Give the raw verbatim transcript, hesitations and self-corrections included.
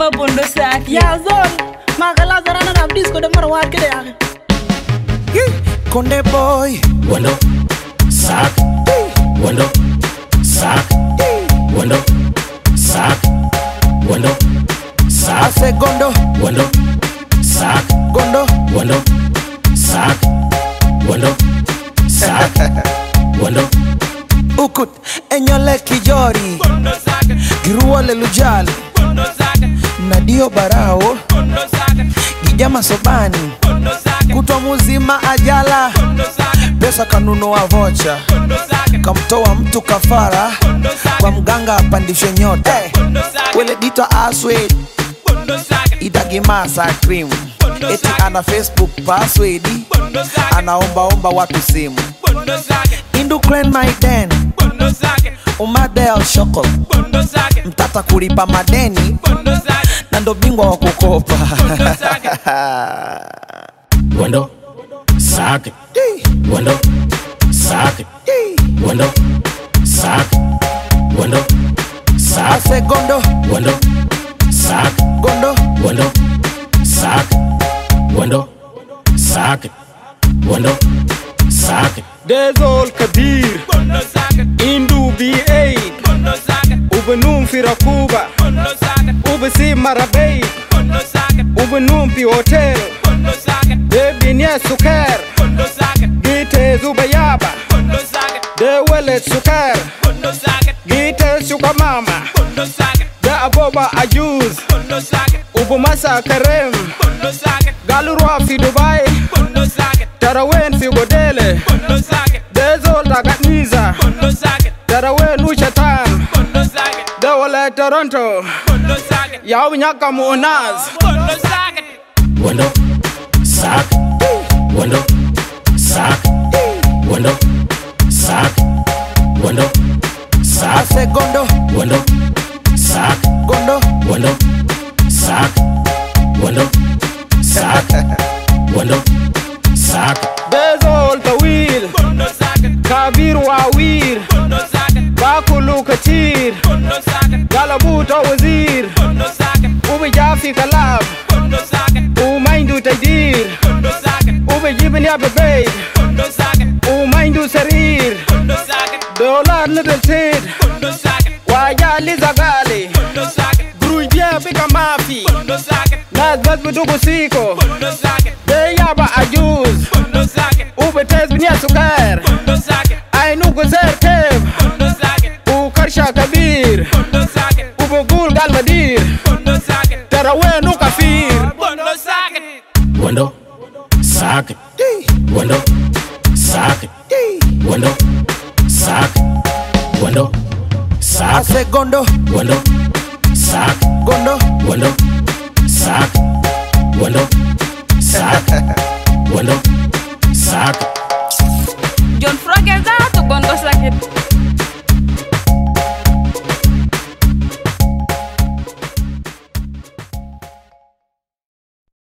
ba bondo saki ya zone magala zarana na disco de marwar kede ya Konde boy Wando Sak Wando Sak Wando Sak Wando Sak Ase gondo Wando Sak Gondo Wando Sak Wando Sak Wando Ukut enyole kijori Giruole lujali Nadio barao Gijama sobani Kutwa muzima ajala Pesa kanunua vocha Kamtoa mtu kafara Kwa mganga apandishe nyota Wele dito aswed Idagimasa cream Eti ana Facebook password Anaomba omba watu simu Indu clan my den Umadel shoko Mtata kulipa madeni Nando bingwa wa kukopa Wando Sak Wando Sak Wando Sak Wando Sak Ase gondo Wando Sak Gondo Wando Sak Wando Sak Wando Sak Dezol Kabir Indu B eight Ubenum Firakuba Ubesi Marabey Ubenum Pi Hotel Debinia Sukar Gite Zubayaba Dewelet Sukar Gite Sukamama Da Aboba Ayuz Ubumasa Karem Galurwa Fi Dubai Tarawen Fi Godele Dezol Tagatniza Tarawen Uchatan Dewale Toronto Yau Nyaka Munaz Wando Sak Wando Sak Wando Sak Wando Sak Ase gondo Wando Sak Gondo Wando Sak Wando Sak Wando Sak Dezol Tawil Kabir Wawir Bakulu Katir Galabuta Wazir Ube Jafi Kalab Umaindu Taidir Ube Jibin Ya Bebe Umaindu Sarir Dolar Little Tid Waya Liza Gali Grujia Bika Mafi Nas Bazbutuku Siko Deyaba Ajuz Ube Tezbinia Sukar Ainu Guzer Kev Ukarsha Kabir Ube Gul Galmadir Tarawe Nukafir Wando Sak Wando Sak Wando Sak Wando Sak Ase gondo Wando